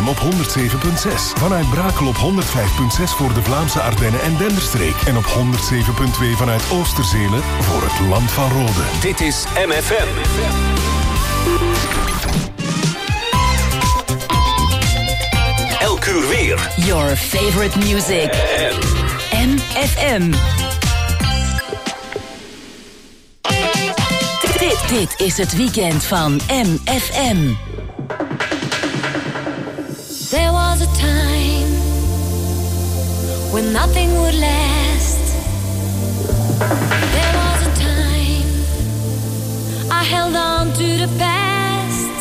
FM op 107.6. Vanuit Brakel op 105.6 voor de Vlaamse Ardennen en Denderstreek. En op 107.2 vanuit Oosterzelen voor het Land van Rode. Dit is MFM. Elk uur weer. Your favorite music. MFM. Dit is het weekend van MFM. There was a time when nothing would last. There was a time I held on to the past.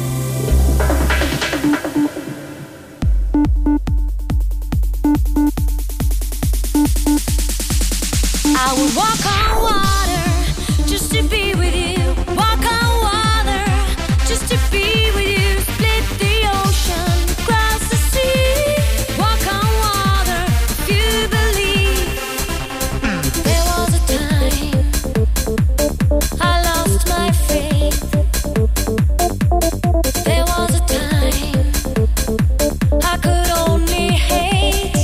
I would walk on water just to be with you. Walk on water just to be with you. Split the ocean, cross the sea. Walk on water if you believe. There was a time I lost my faith. There was a time I could only hate.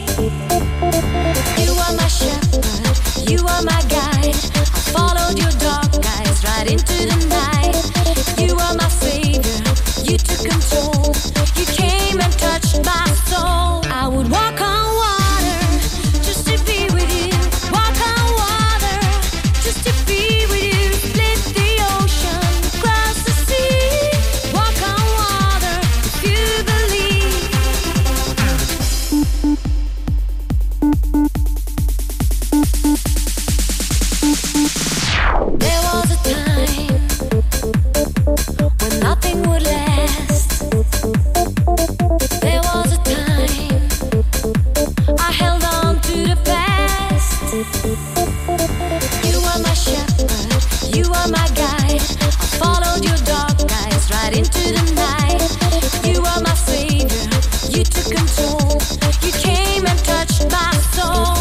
You are my shepherd, you are my guide. I followed your dark eyes right into the night. You are my savior, you took control. You came and touched my soul. I would walk on water just to be with you. Walk on water just to be with you. Split the ocean, cross the sea. Walk on water if you believe. There was a time when nothing would last. There was a time I held on to the past. You are my shepherd, you are my guide. I followed your dark eyes right into the night. You are my savior, you took control. You came and touched my soul.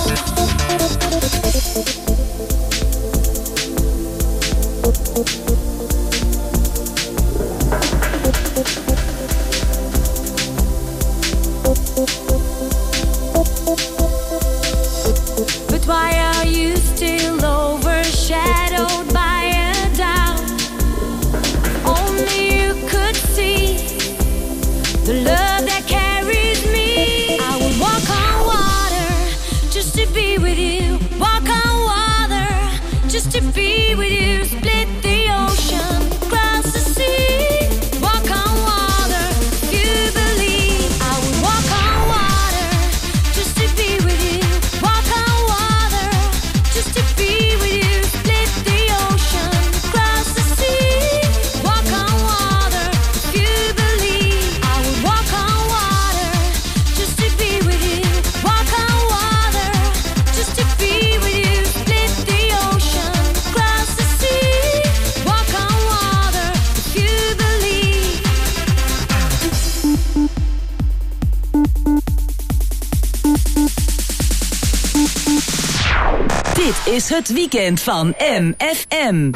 But why are you still overshadowed by a doubt? Only you could see the love that carries me. I would walk on water just to be with you. Walk on water just to be with you. Split the ocean, cross the sea. Walk on water if you believe. I would walk on water just to be with you. Walk on water just to be with you. Split the ocean, cross the sea. Walk on water if you believe. I would walk on water just to be with you. Walk on water just to be with you. Split the ocean, cross the sea. Walk on water if you believe. Dit is het weekend van MFM.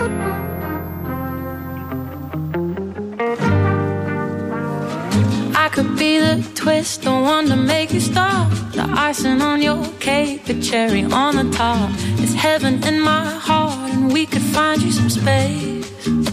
I could be the twist, the one to make you stop. The icing on your cake, the cherry on the top. It's heaven in my heart, and we could find you some space.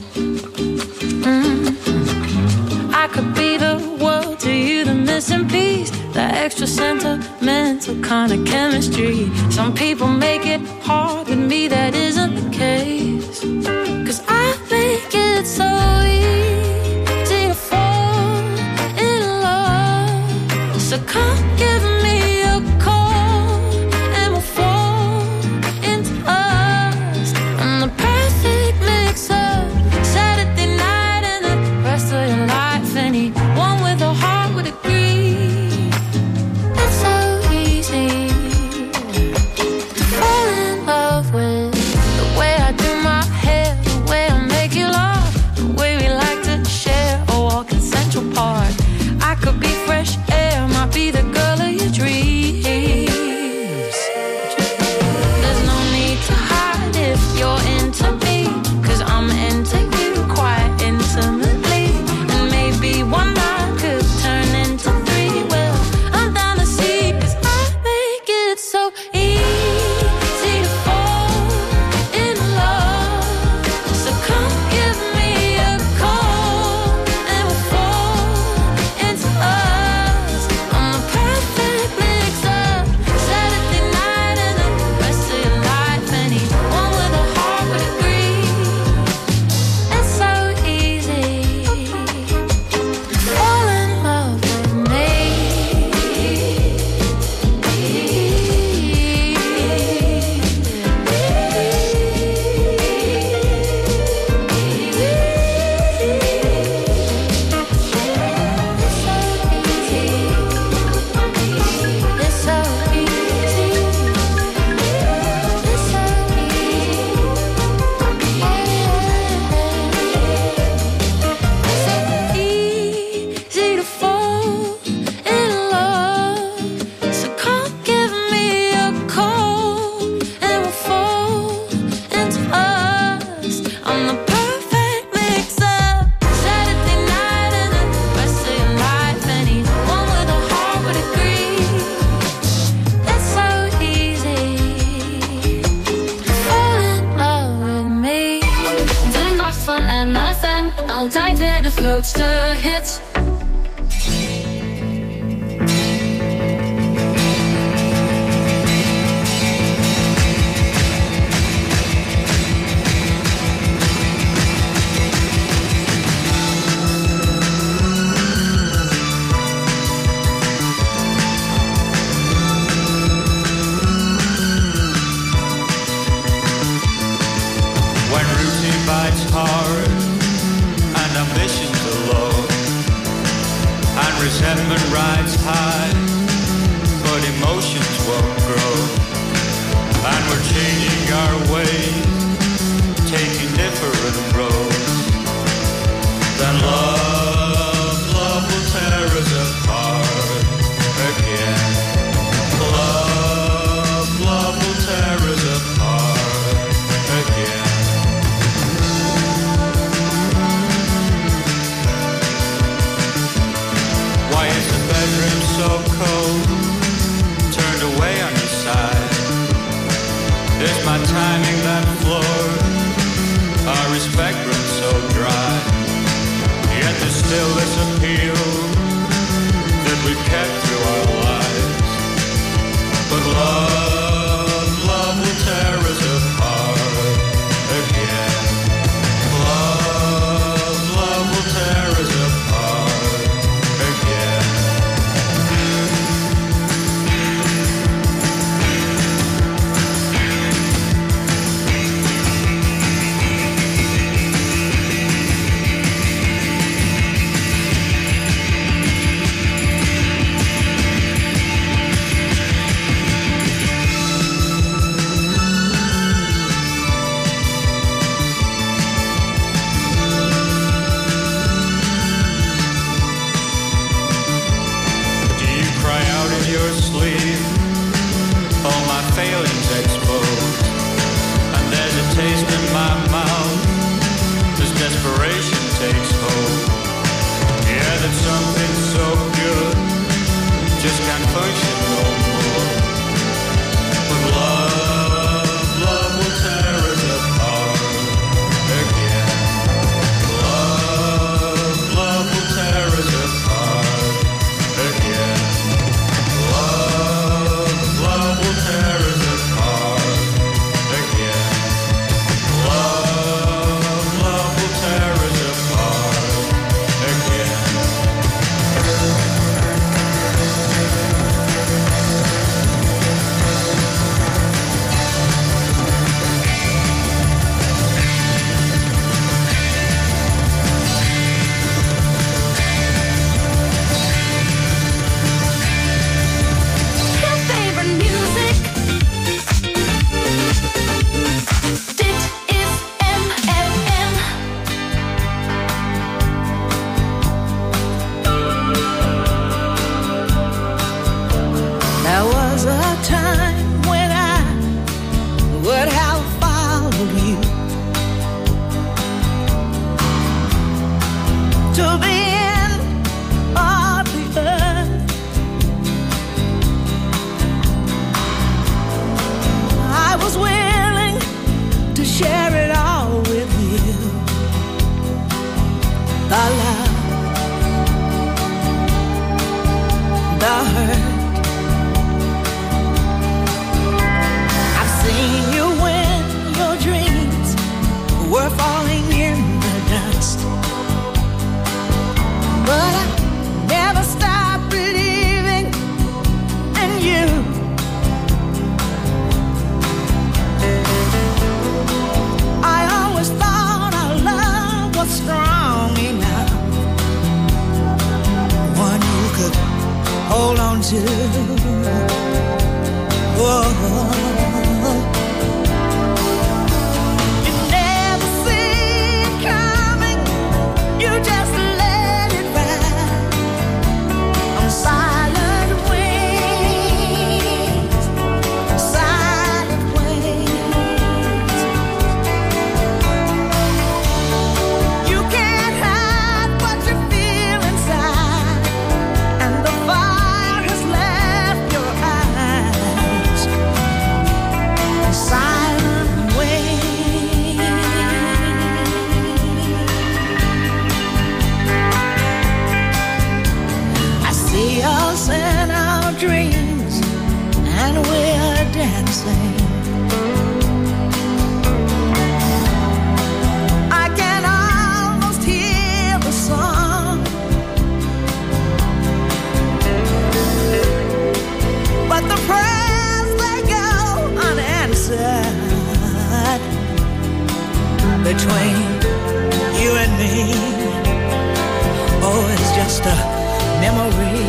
I could be the world to you, the missing piece, the extra sentimental kind of chemistry. Some people make it hard, with me that isn't the case. 'Cause I make it so easy to fall in love. So come give me a call and we'll fall into us. I'm the perfect mix of Saturday night and the rest of your life. Anyone with a heart would agree. It's so easy to fall in love with Roadster hits. Resentment rides high, but emotions won't grow. And we're changing our ways, taking different roads. Then love will tear us apart again. Love will tear us apart again. Why is the bedroom so cold? Turned away on your side. Is my timing that floored? Our respect runs so dry. Yet there's still this appeal that we've kept through our lives. But love will tear us apart again. Love will tear us apart again. Failings exposed, and there's a taste in my mouth as desperation takes hold. Yeah, that something so good just can't function no more. But love will tear us apart again. Love will tear us apart again. Love will tear us apart again. Love will tear us apart again. Your favorite music. Dit is MFM. There was a time when I would have followed you to the end of the earth. I was willing to share it all with you. The love, the hurt. I've seen you when your dreams were falling in the dust, but I never stopped believing in you. I always thought our love was strong enough, one you could hold on to. Whoa. You never see it coming, you just let it ride on silent wings, silent wings. You can't hide what you feel inside, and the fire has left your eyes. see us in our dreams, and we're dancing. I can almost hear the song, but the prayers they go unanswered between you and me. Oh, it's just a memory.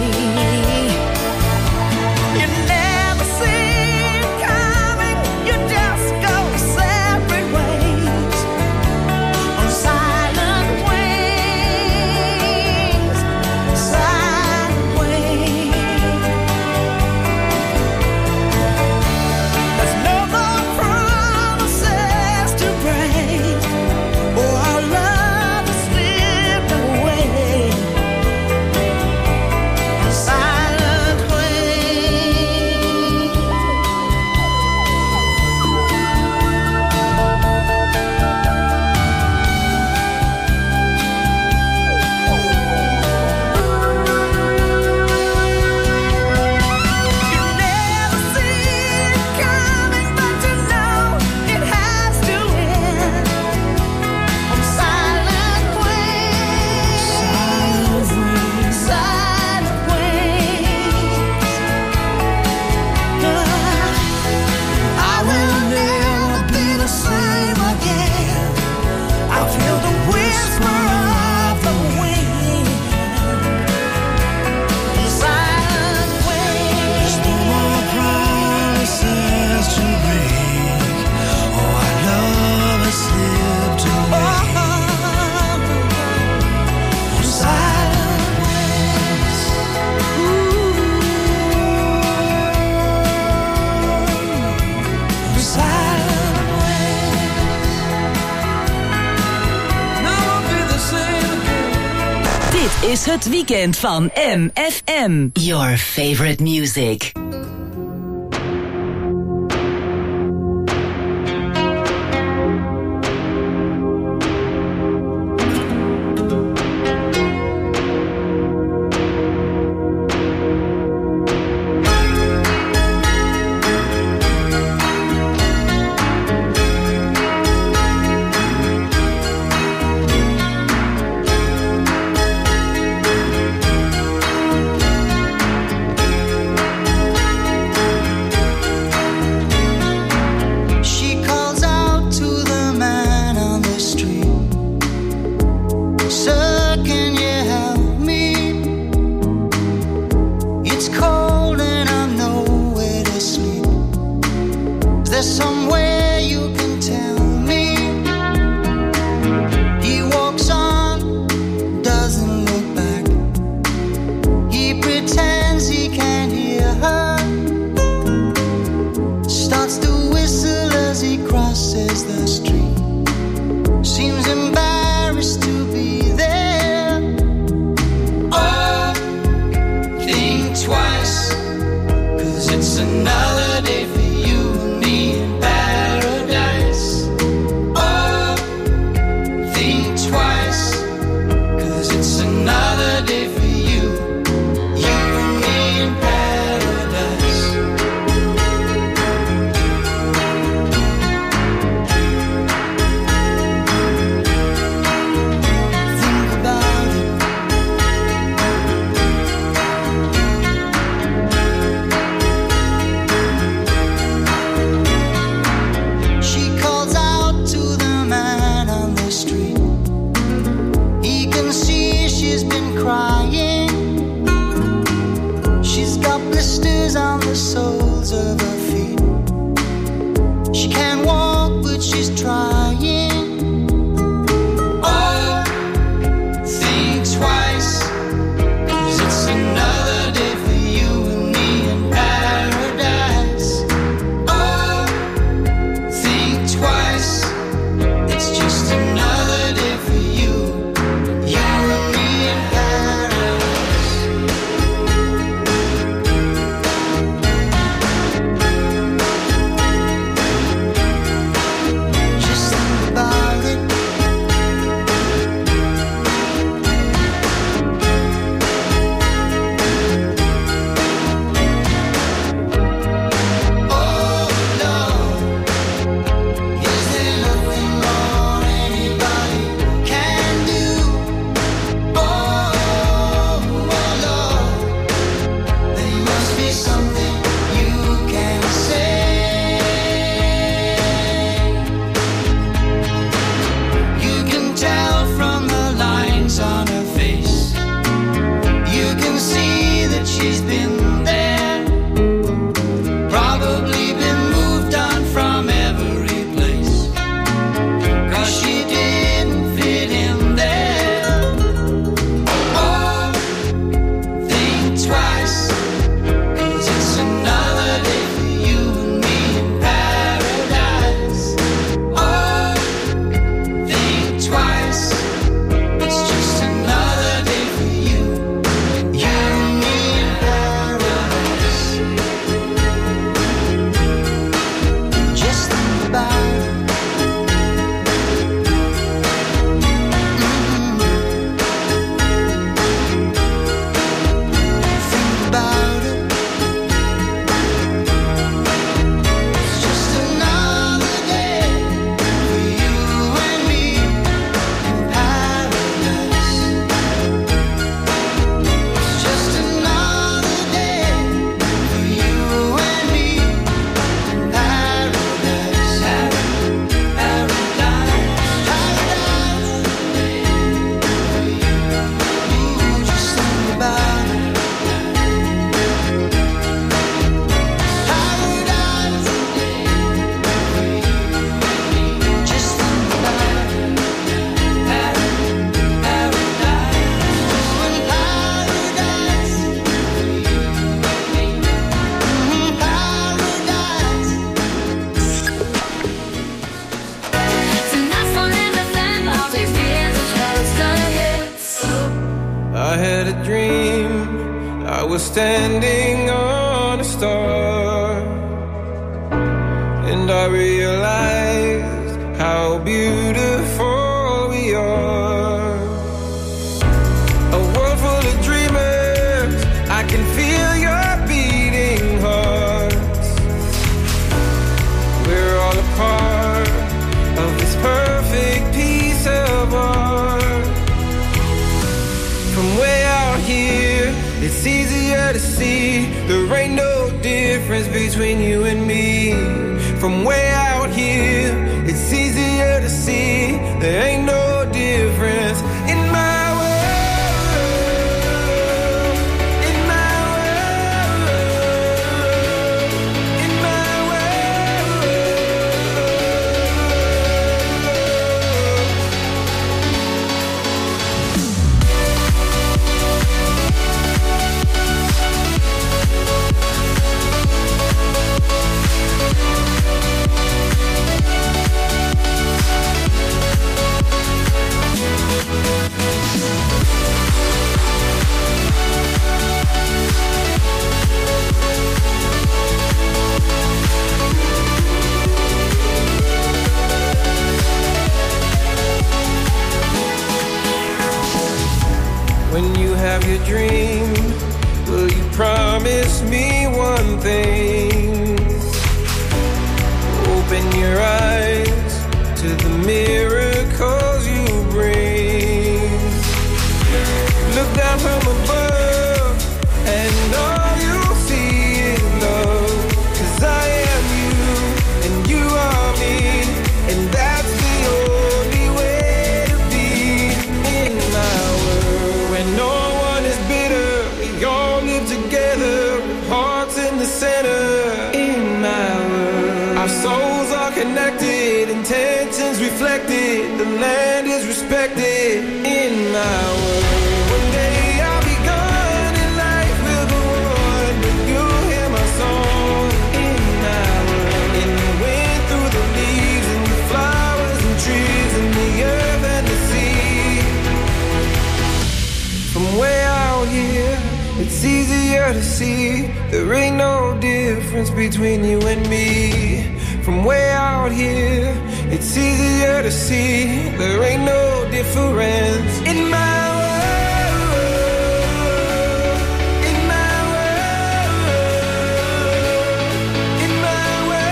You never see it coming, you just go separate ways on silent wings, silent wings. There's no more promises to break. Oh, our love has slipped away. Silent wings. You never see it coming, but you know it has to end. On silent wings, silent wings. I will never be the same again. I feel the whisper of the wind. Silent wings. There's no more promises to break. Oh, our love has slipped away. Silent wings. Silent wings. Never be the same again. Dit is het weekend van MFM. Your favorite music. She calls out to the man on the street. Sir, can you help me? It's cold and I'm nowhere to sleep. Is there somewhere you can tell me? He walks on, doesn't look back. He pretends he can't hear her. Starts to whistle as he crosses the street. Seems embarrassed to be there. Oh, think twice, 'cause it's another day for you and me in paradise. Oh, think twice, 'cause it's another day for you and me in paradise. Think about it. She calls out to the man on the street. He can see she's been crying. She's got blisters on the soles of her feet. She can't walk, but she's trying. Oh, think twice, 'cause it's another day for you and me in paradise. Oh, think twice, it's just another day for you and me in paradise. Just was standing on a star, and I realized how beautiful we are. A world full of dreamers, I can feel your beating hearts. We're all a part of this perfect piece of art. From way out here, it's easier to see there ain't no difference between you and me. From way out here, it's easier to see there ain't no difference in my world, in my world, in my When you have your dream, will you promise me one thing? Open your eyes to the miracles you bring. Look down from above and all you'll see is love. 'Cause I am you and you are me, and that's the only way to be in my world. When no one is bitter, we all live together with hearts in the center. In my world, our souls are connected, intentions reflected, the land is respected. In my world, one day I'll be gone and life will go on, but you'll hear my song. In my world, in the wind, through the leaves, and the flowers and trees, and the earth and the sea. From way out here, it's easier to see there ain't no difference between you and me. From way out here, it's easier to see there ain't no difference in my world, in my world, in my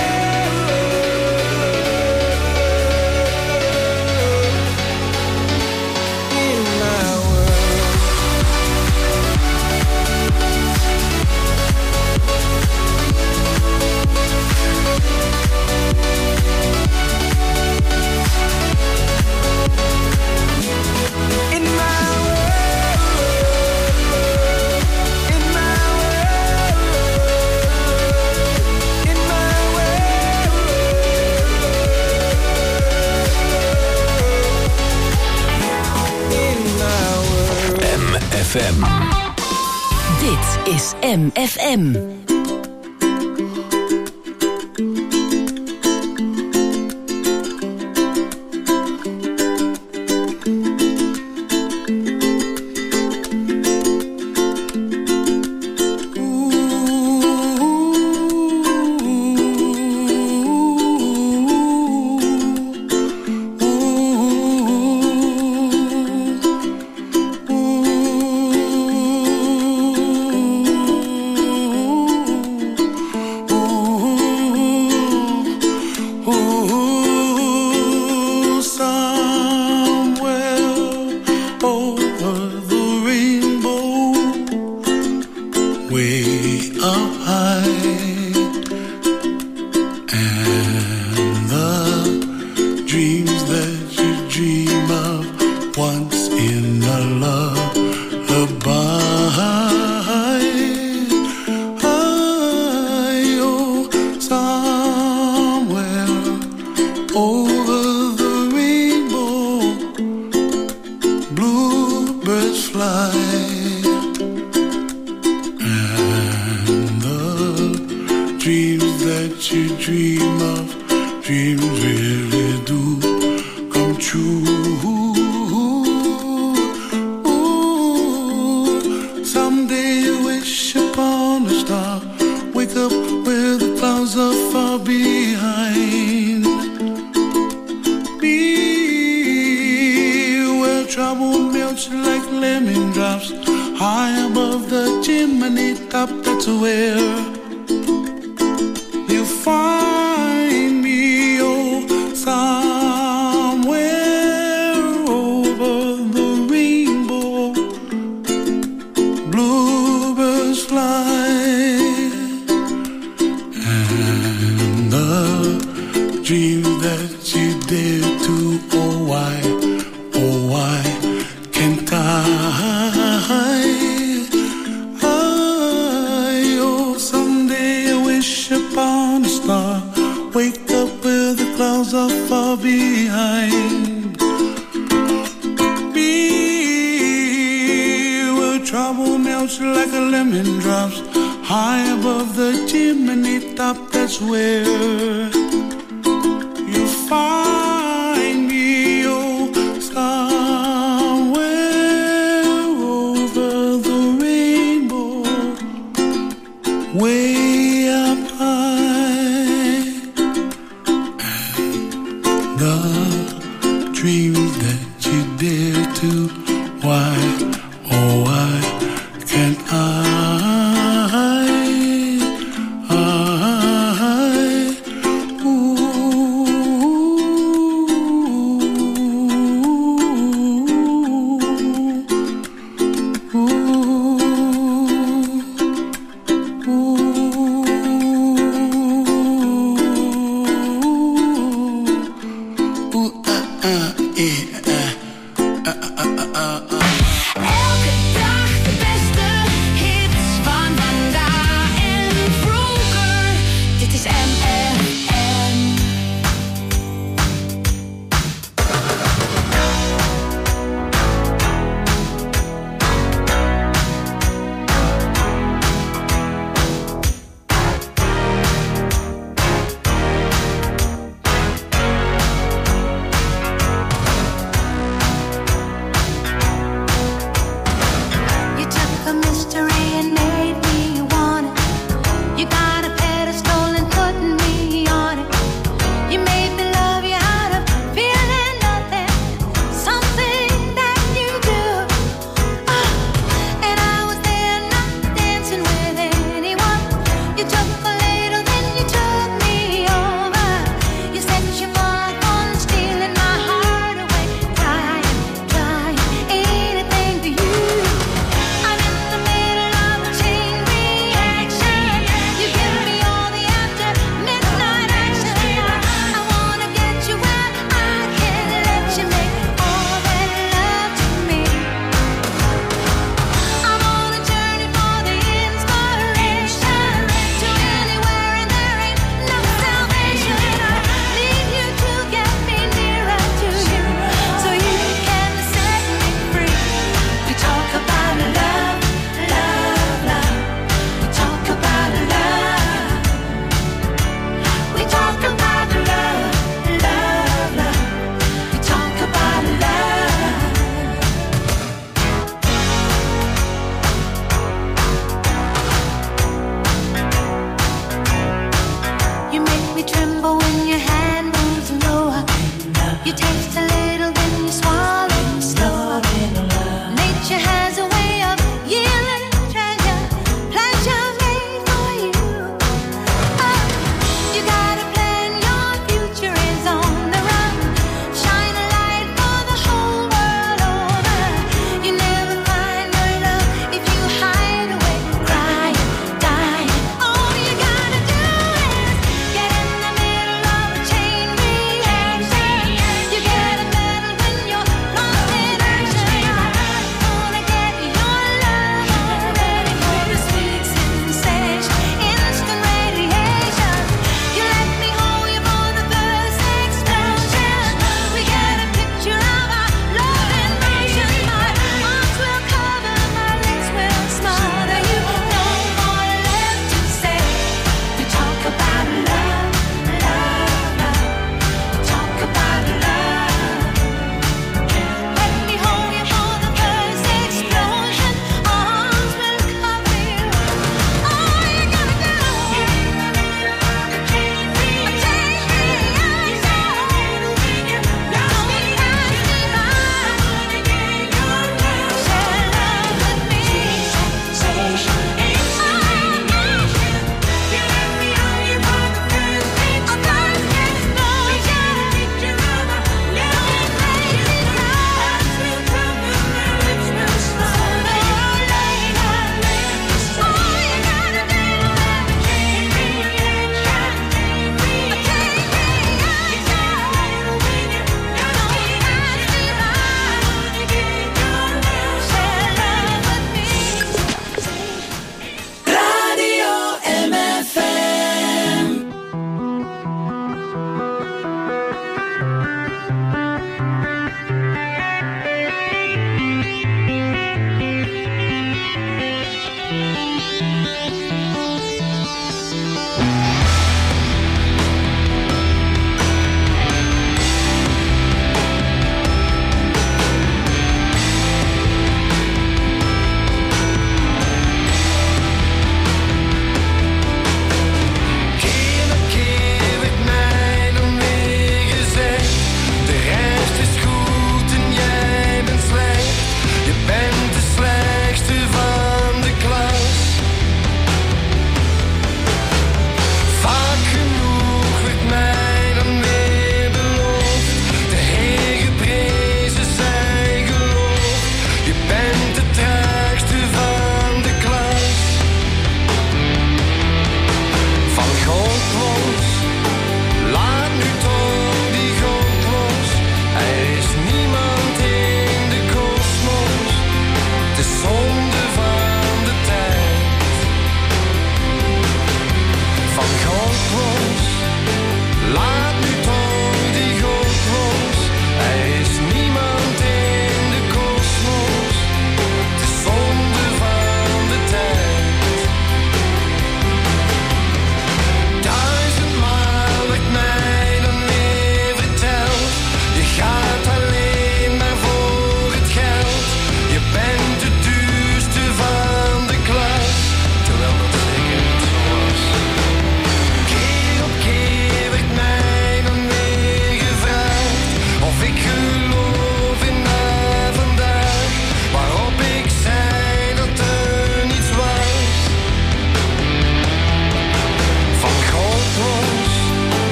world, in my MFM. Dit is MFM. Someday you wish far behind. Be where trouble melts like lemon drops, high above the chimney top. That's where you find me, oh, somewhere over the rainbow. Bluebirds fly, and the dream that you dare to, oh why can't I? Oh, someday I wish upon a star, wake up where the clouds are far behind. Be where trouble melts like a lemon drops, high above the chimney top. That's where you find me, oh, somewhere over the rainbow, way up high. And the dreams that you dare to, why, oh why can't I?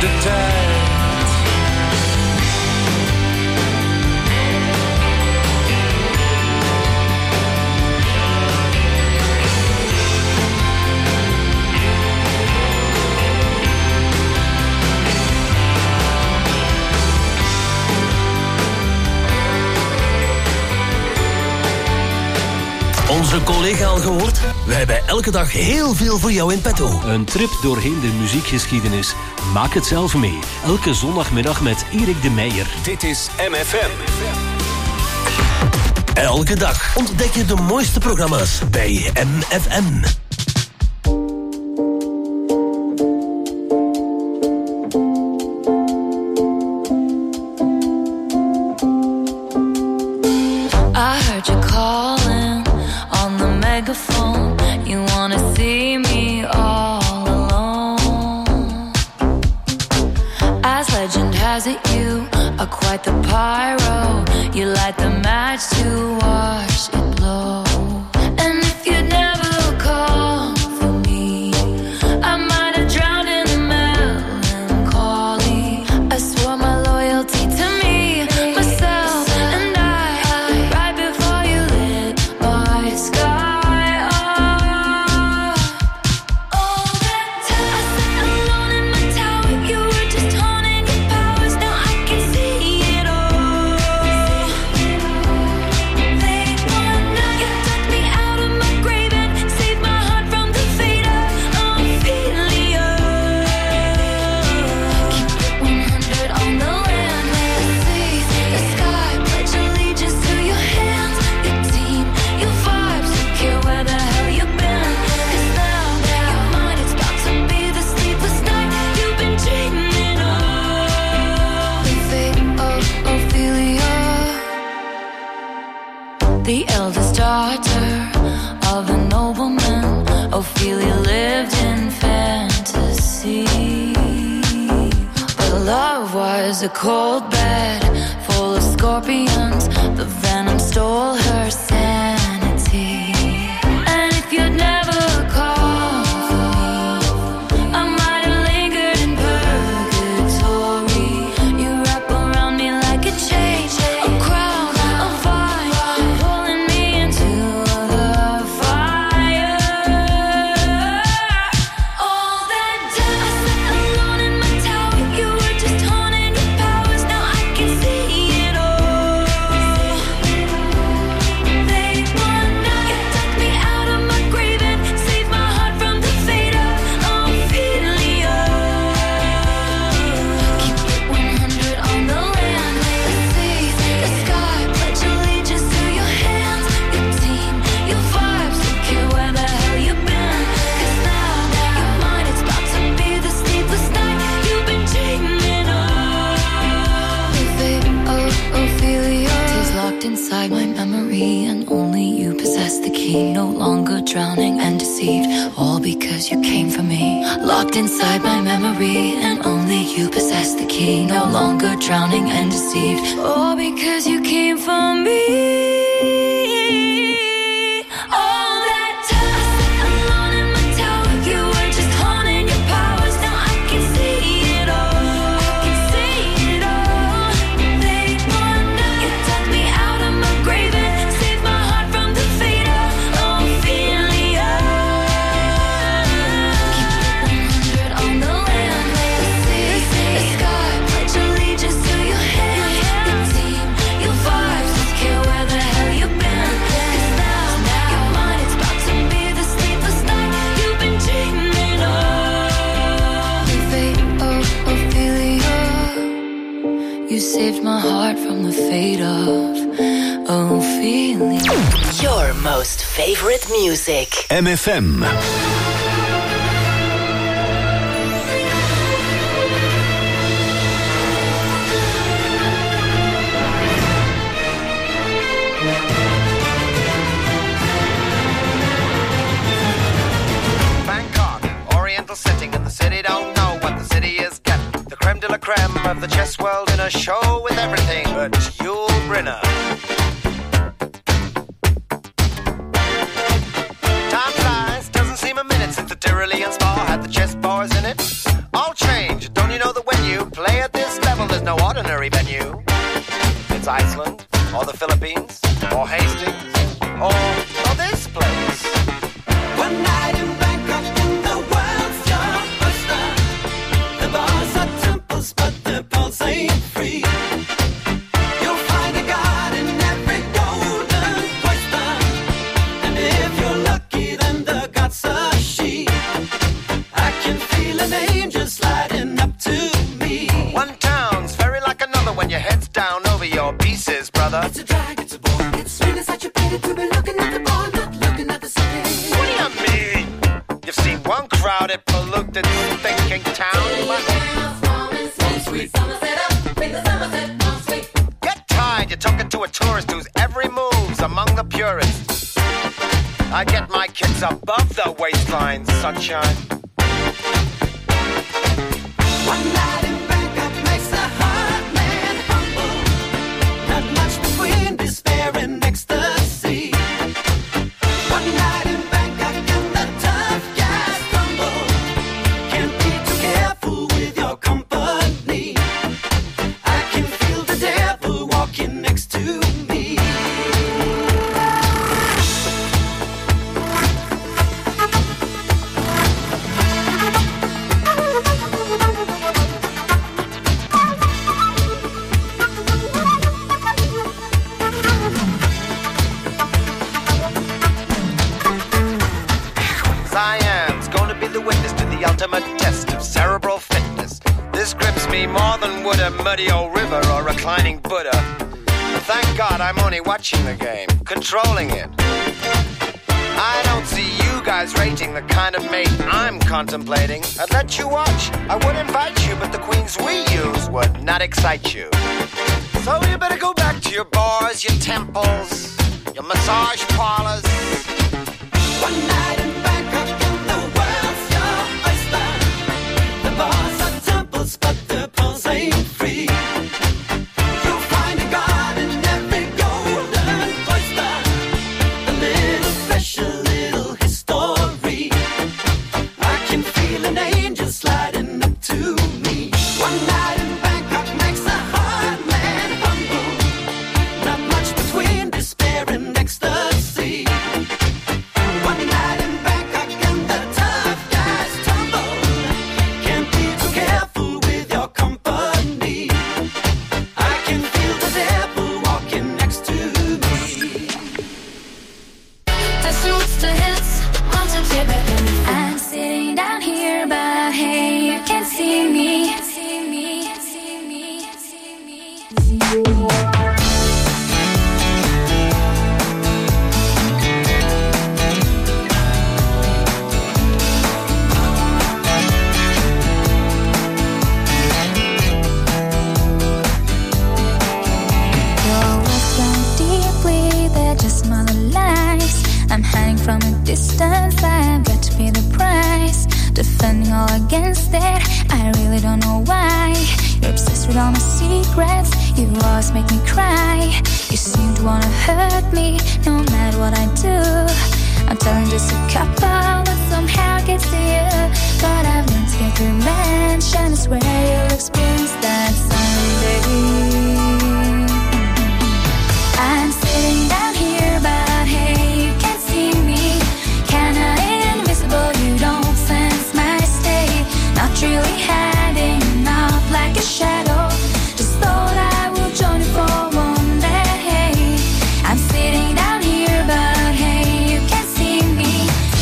de tijd. Onze collega al gehoord? We hebben elke dag heel veel voor jou in petto. Een trip doorheen de muziekgeschiedenis. Maak het zelf mee. Elke zondagmiddag met Erik de Meijer. Dit is MFM. Elke dag ontdek je de mooiste programma's bij MFM. I heard you calling on the megaphone. You wanna see me all alone. As legend has it, you are quite the pyro. You light the match to watch it blow. And if you'd never come for me, I might have drowned in the melancholy. I swore my loyalty to me, myself, and I, right before you lit my sky up. All that time I sat alone in my tower, you were just honing your powers. Now I can see it all. Late one night, you took me out of my grave and saved my heart from the fate of Ophelia. Keep it 100 on the land, the sea, the sky. Pledge allegiance to your hands, your team, your vibes. Don't care where the hell you've been, 'cause now your mind is about to be the sleepless night you've been dreaming of. The fate of Ophelia, the eldest daughter of a nobleman. Ophelia lived in fantasy, but love was a cold bed full of scorpions. The venom stole her sanity. And if you'd never come for me, I might have lingered in purgatory. You wrap around me like a chain, a crown, a vine, pulling me into the fire. All that time I sat alone in my tower, you were just honing your powers. Now I can see it all. Late one night, you took me out of my grave and saved my heart from the fate of Ophelia. Keep it 100 on the land, the sea, the sky. Pledge allegiance to your hands, your team, your vibes. Don't care where the hell you've been, 'cause now your mind is about to be the sleepless night you've been dreaming of. The fate of Ophelia is locked inside my memory, and only you possess the key. No longer drowning and deceived, all because you came for me. Locked inside my memory, and only you possess the key. No longer drowning and deceived, all because you came for me. All that time I sat alone in my tower, you were just honing your powers. Now I can see it all. I can see it all. Late one night, you took me out of my grave and saved my heart from the fate of Ophelia. Keep it 100 on the land, the sea, the sky. Pledge allegiance to your hands, your team, your vibes. Don't care where the hell you've been, 'cause now your mind is about to be the sleepless night you've been dreaming of. The fate of Ophelia, you saved my heart from the fate of Ophelia. Your most favorite music. MFM. Bangkok, oriental setting, and the city don't know what the city is getting. The creme de la creme of the chess world in a show with everything but Yul Brynner. Time seem a minute since the Tyrolean spa had the chess bars in it. All changed, don't you know the way no ordinary venue. It's Iceland, or the Philippines, or Hastings, or this place. One night in Bangkok and the world's your oyster. The bars are temples, but the pulse ain't free. You'll find a god in every golden oyster. And if you're lucky, then the god's a she. I can feel an angel sliding up to me. One town's very like another when your head's down over your pieces, brother. It's a drag, it's a bore. It's really such a pity to be looking at the bar, not looking at the city. What do you mean? You've seen one crowded, polluted, thinking town. Get tired, you're talking to a tourist whose every move's among the purists. I get my kids above the waistline, sunshine. One night in Bangkok makes a hard man humble. Not much between despair and ecstasy. One night in Bangkok and the tough guys stumble. Can't be too careful with your company. I can feel the devil walking next to me. Siam's gonna be the witness to the ultimate test of cerebral fitness. This grips me more than would a muddy old river or reclining Buddha. But thank God I'm only watching the game, controlling it. I don't see you guys rating the kind of mate I'm contemplating. I'd let you watch, I would invite you, but the queens we use would not excite you. So you better go back to your bars, your temples, your massage parlors. One night in Bangkok and the world's your oyster. The bars are temples, but the pulse ain't free. You'll find a god in every golden oyster. A little flesh, a little history. I can feel an angel sliding up to me. One night in Bangkok makes a hard man humble. Not much between despair and ecstasy. One night in Bangkok and the tough guys tumble. Can't be too careful with your company. I can feel the devil walking next to me. That's roots to hits, mountains here, baby. I'm sitting down here, but hey, you can't see me. Just my lies. I'm hiding from a distance. I've got to pay the price. Defending all against it. I really don't know why. You're obsessed with all my secrets. You always make me cry. You seem to wanna hurt me, no matter what I do. I'm telling just a couple that somehow gets to you. But I've learned to get revenge, and I swear you'll experience that someday. I'm sitting down here, but hey, you can't see me. Kinda invisible, you don't sense my state. Not really hiding out like a shadow. Just thought I would join you for one day. I'm sitting down here, but hey, you can't see me.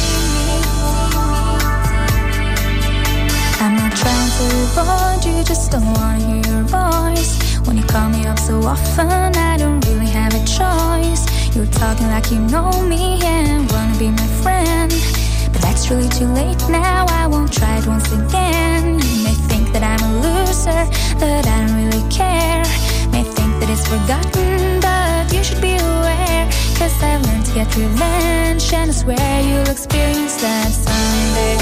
I'm not trying to avoid you, just don't wanna hear your voice. When you call me up so often, I don't really have a choice. You're talking like you know me and wanna be my friend. But that's really too late now, I won't try it once again. You may think that I'm a loser, but I don't really care. May think that it's forgotten, but you should be aware. Cause I've learned to get revenge, and I swear you'll experience that someday.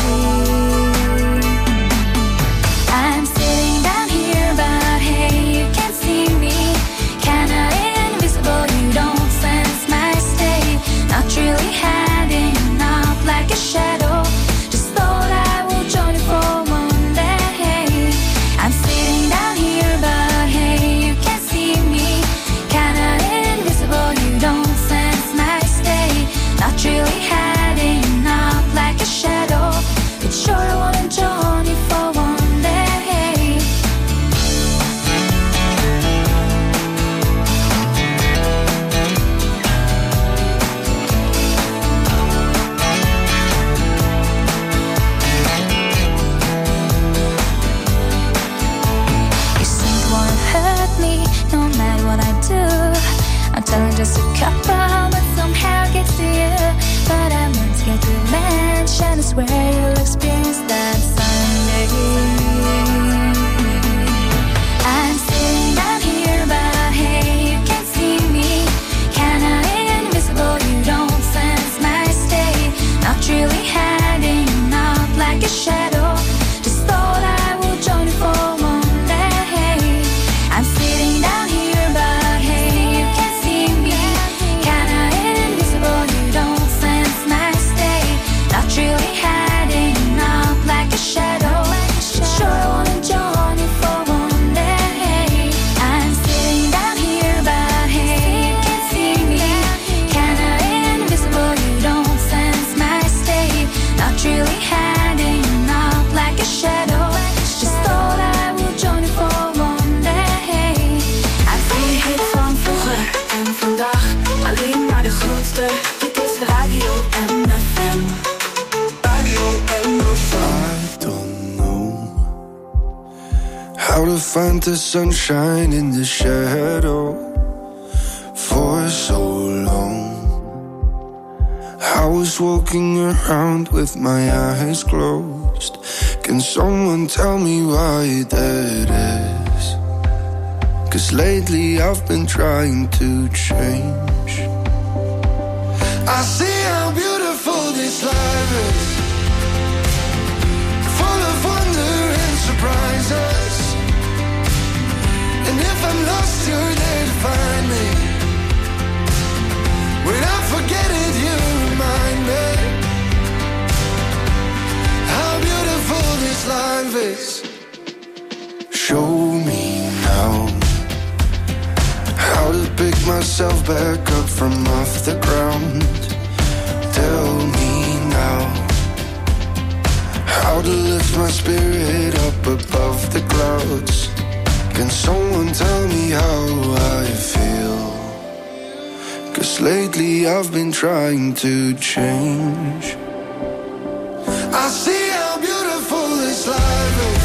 I'm sitting down here, but hey, you can't see me. Kinda invisible, you don't sense my state. Not really hiding out like a shadow. Just thought I would join you for one day. I'm sitting down here, but hey, Telling just a couple, but somehow gets to you. But I won't get to mention, I swear you'll experience that Sunday. I'm sitting down here, but hey, you can't see me. Kinda invisible, you don't sense my state. Not really hiding, not like a shadow. Just thought I would join you for one day. I'm sitting down here, but hey, you can't see me. Kinda invisible, you don't sense my state. Not really hiding, not like a shadow. Sure, I wanna join you for one day. I'm sitting down here, but hey, you can't see me. Kinda invisible, you don't sense my state. Not really hiding, not like a shadow. Just thought I would join you for one day. I'm free hit van vroeger en vandaag. Alleen maar de grootste. Dit is Radio MFM. Radio MFM. I don't know how to find the sunshine in the shadow for so long. I was walking around with my eyes closed. Can someone tell me why that is? 'Cause lately I've been trying to change. I see how beautiful this life is, full of wonder and surprises. And if I'm lost, you're there to find me. When I forget it, you remind me how beautiful this life is. Show me now how to pick myself back up from off the ground. Tell me now how to lift my spirit up above the clouds. Can someone tell me how I feel? 'Cause lately I've been trying to change. I see how beautiful this life is,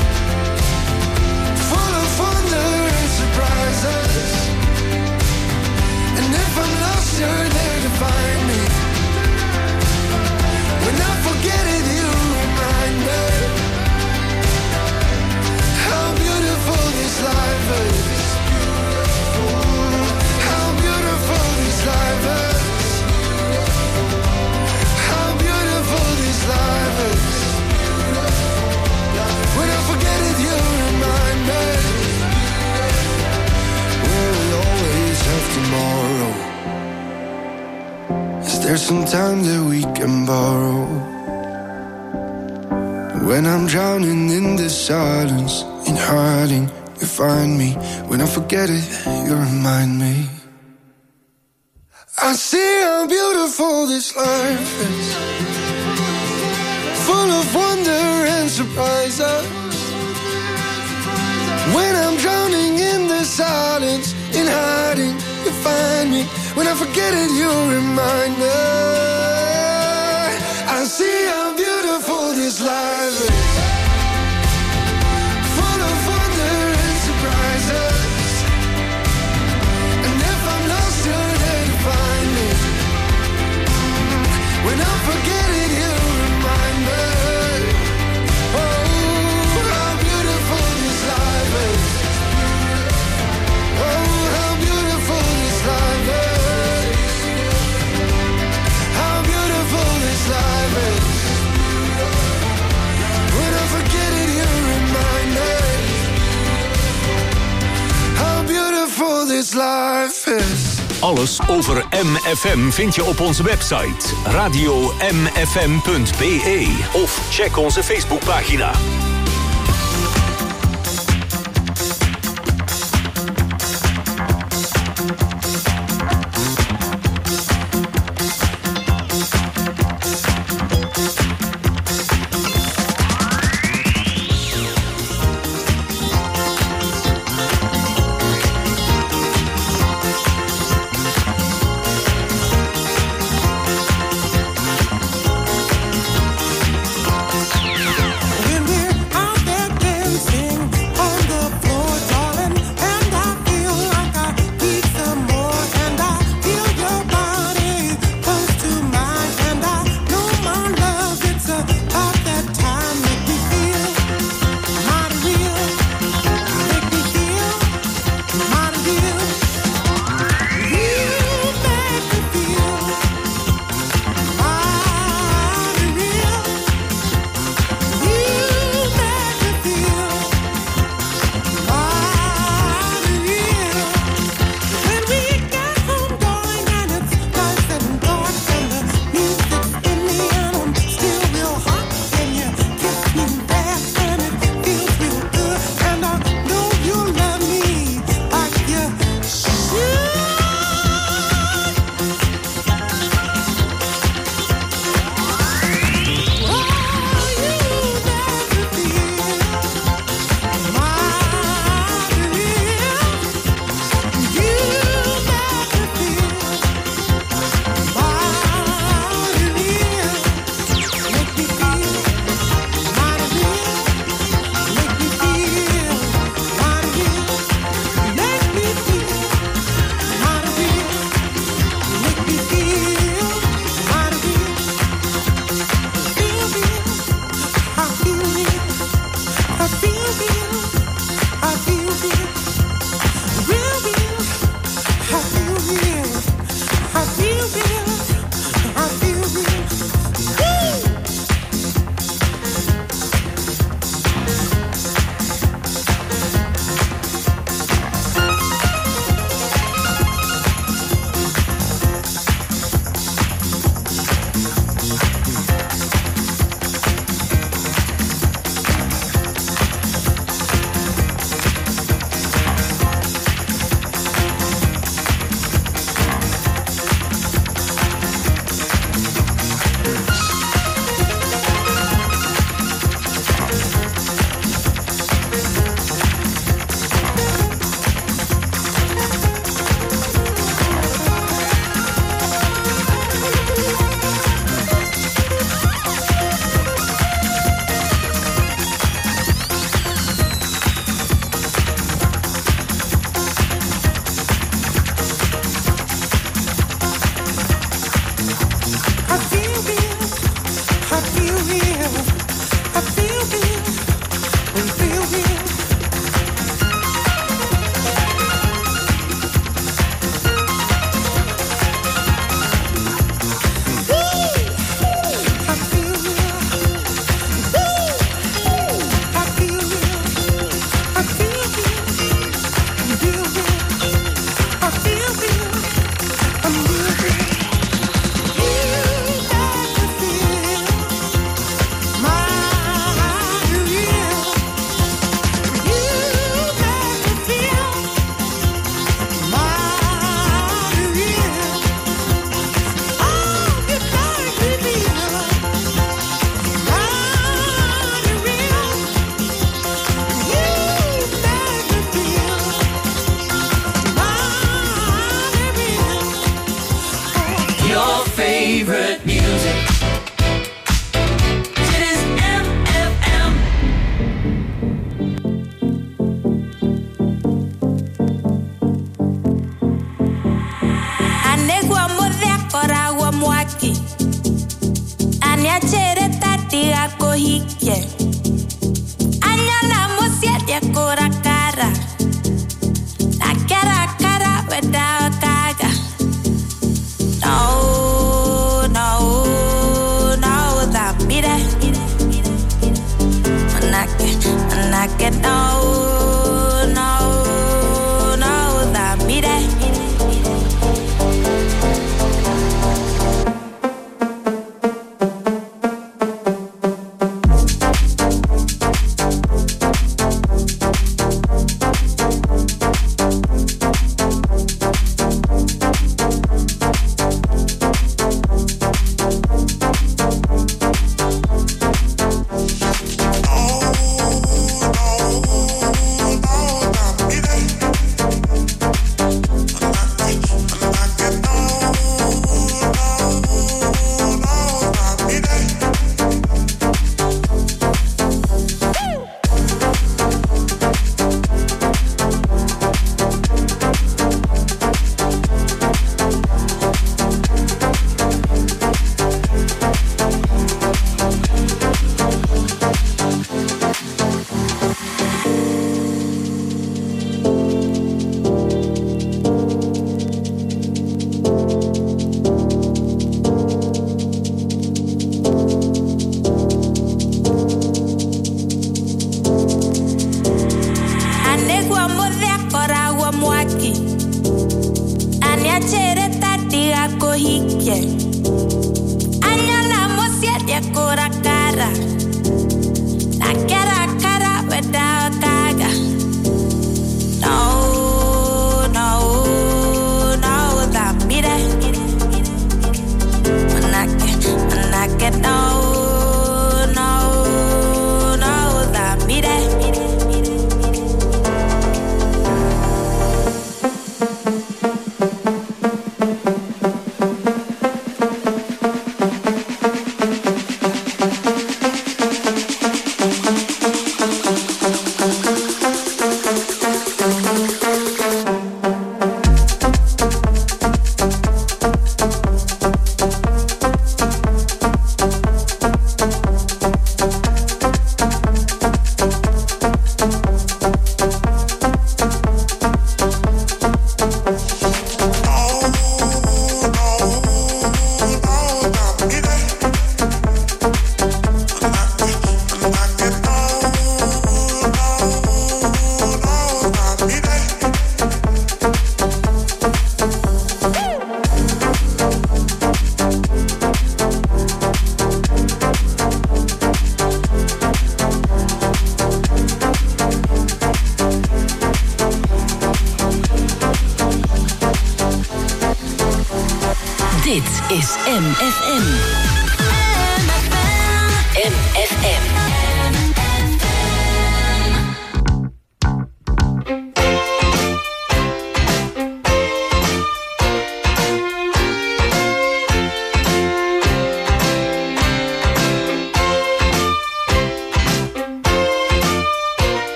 full of wonder and surprises. And if I'm lost, you're there to find me. When I forget it, you remind me how beautiful this life is. How beautiful this life is. How beautiful this life is. When I forget it, you remind me. We'll always have tomorrow. Is there some time that we can borrow? When I'm drowning in the silence, in hiding, you find me. When I forget it, you remind me. I see how beautiful this life is, full of wonder and surprises. When I'm drowning in the silence, in hiding, you find me. When I forget it, you remind me. I see how beautiful this life is, full of wonder and surprises. And if I'm lost, you're there to find me. When I forget it, you remind me. Oh, how beautiful this life is. Oh, how beautiful this life is. How beautiful this life is. When I forget it, you remind me how beautiful this life is. Alles over MFM vind je op onze website radiomfm.be of check onze Facebookpagina. When we're hikje. Anyala mosiete kora cara. Na kera cara without kaga. No, that mire. Manake, no, that mire.